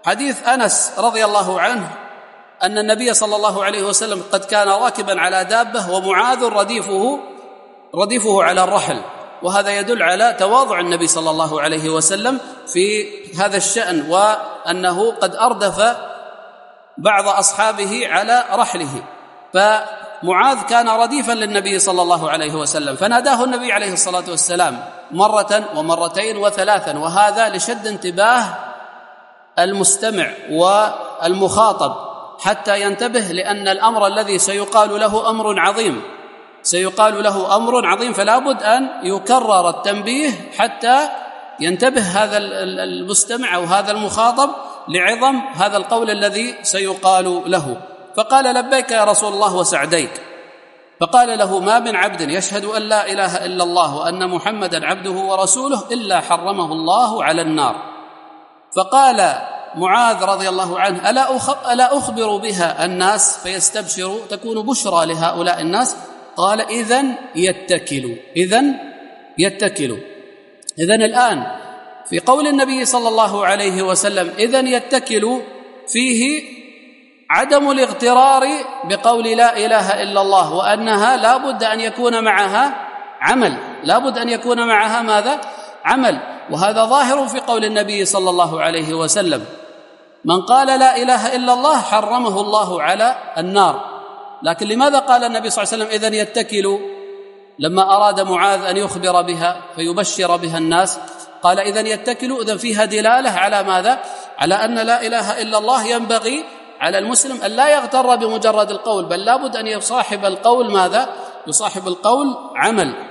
حديث أنس رضي الله عنه أن النبي صلى الله عليه وسلم قد كان راكبا على دابة ومعاذ رديفه على الرحل، وهذا يدل على تواضع النبي صلى الله عليه وسلم في هذا الشأن، وأنه قد أردف بعض أصحابه على رحله. فمعاذ كان رديفا للنبي صلى الله عليه وسلم، فناداه النبي عليه الصلاة والسلام مرة ومرتين وثلاثا، وهذا لشد انتباه المستمع والمخاطب حتى ينتبه، لأن الأمر الذي سيقال له أمر عظيم، فلا بد أن يكرر التنبيه حتى ينتبه هذا المستمع أو هذا المخاطب لعظم هذا القول الذي سيقال له. فقال: لبيك يا رسول الله وسعديك. فقال له: ما من عبد يشهد أن لا إله إلا الله وأن محمدا عبده ورسوله إلا حرمه الله على النار. فقال معاذ رضي الله عنه: ألا أخبر بها الناس فيستبشروا، تكون بشرى لهؤلاء الناس؟ قال: إذن يتكلوا. إذن الآن في قول النبي صلى الله عليه وسلم إذن يتكلوا فيه عدم الاغترار بقول لا إله إلا الله، وأنها لا بد أن يكون معها ماذا؟ عمل. وهذا ظاهر في قول النبي صلى الله عليه وسلم: من قال لا إله إلا الله حرمه الله على النار. لكن لماذا قال النبي صلى الله عليه وسلم إذن يتكلوا لما أراد معاذ أن يخبر بها فيبشر بها الناس؟ قال إذن يتكلوا، إذن فيها دلالة على ماذا؟ على أن لا إله إلا الله ينبغي على المسلم أن لا يغتر بمجرد القول، بل لابد أن يصاحب القول ماذا؟ يصاحب القول عمل.